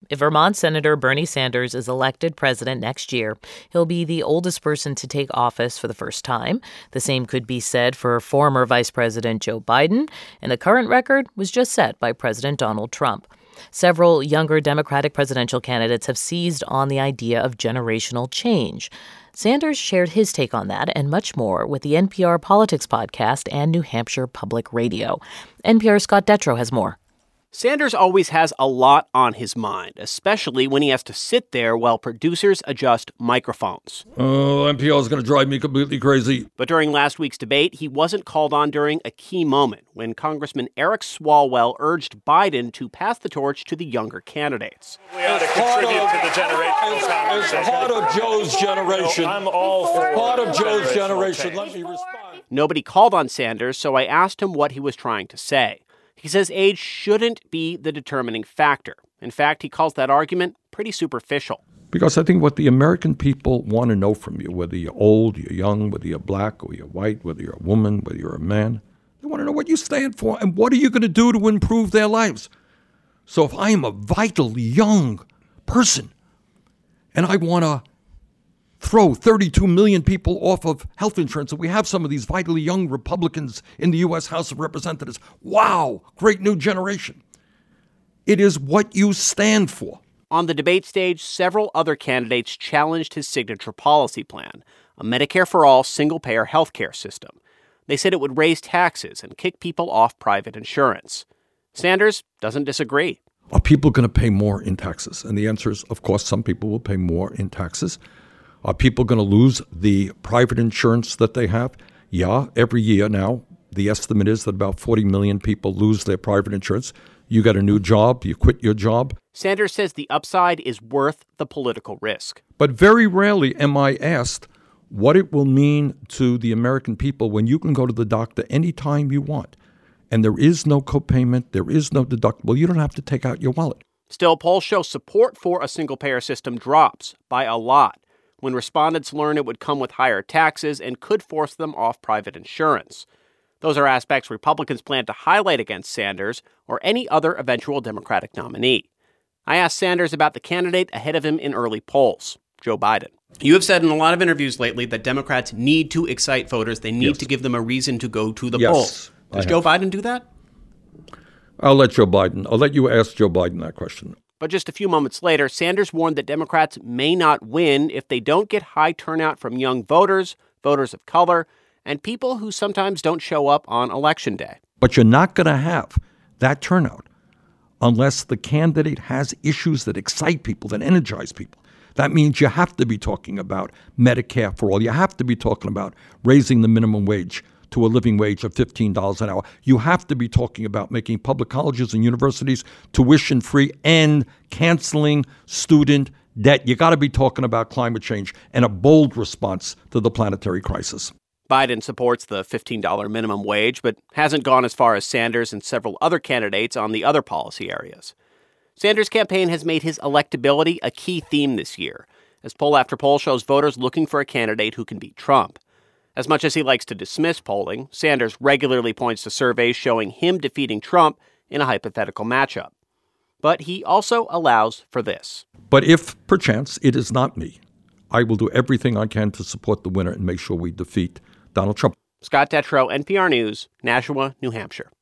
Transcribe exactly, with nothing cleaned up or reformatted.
If Vermont Senator Bernie Sanders is elected president next year, he'll be the oldest person to take office for the first time. The same could be said for former Vice President Joe Biden, and the current record was just set by President Donald Trump. Several younger Democratic presidential candidates have seized on the idea of generational change. Sanders shared his take on that and much more with the N P R Politics podcast and New Hampshire Public Radio. N P R's Scott Detrow has more. Sanders always has a lot on his mind, especially when he has to sit there while producers adjust microphones. Oh, N P R is going to drive me completely crazy. But during last week's debate, he wasn't called on during a key moment when Congressman Eric Swalwell urged Biden to pass the torch to the younger candidates. We ought to contribute to the generational It's, it's part of Joe's generation. I'm all for part of Joe's generation. Change. Let me respond. Nobody called on Sanders, so I asked him what he was trying to say. He says age shouldn't be the determining factor. In fact, he calls that argument pretty superficial. Because I think what the American people want to know from you, whether you're old, you're young, whether you're black or you're white, whether you're a woman, whether you're a man, they want to know what you stand for and what are you going to do to improve their lives. So if I am a vital young person and I want to throw thirty-two million people off of health insurance, and we have some of these vitally young Republicans in the U S House of Representatives. Wow, great new generation. It is what you stand for. On the debate stage, several other candidates challenged his signature policy plan, a Medicare for all single-payer health care system. They said it would raise taxes and kick people off private insurance. Sanders doesn't disagree. Are people going to pay more in taxes? And the answer is, of course, some people will pay more in taxes. Are people going to lose the private insurance that they have? Yeah, every year now, the estimate is that about forty million people lose their private insurance. You got a new job, you quit your job. Sanders says the upside is worth the political risk. But very rarely am I asked what it will mean to the American people when you can go to the doctor anytime you want. And there is no copayment, there is no deductible. You don't have to take out your wallet. Still, polls show support for a single-payer system drops by a lot when respondents learn it would come with higher taxes and could force them off private insurance. Those are aspects Republicans plan to highlight against Sanders or any other eventual Democratic nominee. I asked Sanders about the candidate ahead of him in early polls, Joe Biden. You have said in a lot of interviews lately that Democrats need to excite voters. They need Yes. to give them a reason to go to the Yes, polls. Does Joe Biden do that? I'll let Joe Biden, I'll let you ask Joe Biden that question. But just a few moments later, Sanders warned that Democrats may not win if they don't get high turnout from young voters, voters of color, and people who sometimes don't show up on Election Day. But you're not going to have that turnout unless the candidate has issues that excite people, that energize people. That means you have to be talking about Medicare for all. You have to be talking about raising the minimum wage to a living wage of fifteen dollars an hour. You have to be talking about making public colleges and universities tuition-free and canceling student debt. You got to be talking about climate change and a bold response to the planetary crisis. Biden supports the fifteen dollars minimum wage, but hasn't gone as far as Sanders and several other candidates on the other policy areas. Sanders' campaign has made his electability a key theme this year, as poll after poll shows voters looking for a candidate who can beat Trump. As much as he likes to dismiss polling, Sanders regularly points to surveys showing him defeating Trump in a hypothetical matchup. But he also allows for this. But if, perchance, it is not me, I will do everything I can to support the winner and make sure we defeat Donald Trump. Scott Detrow, N P R News, Nashua, New Hampshire.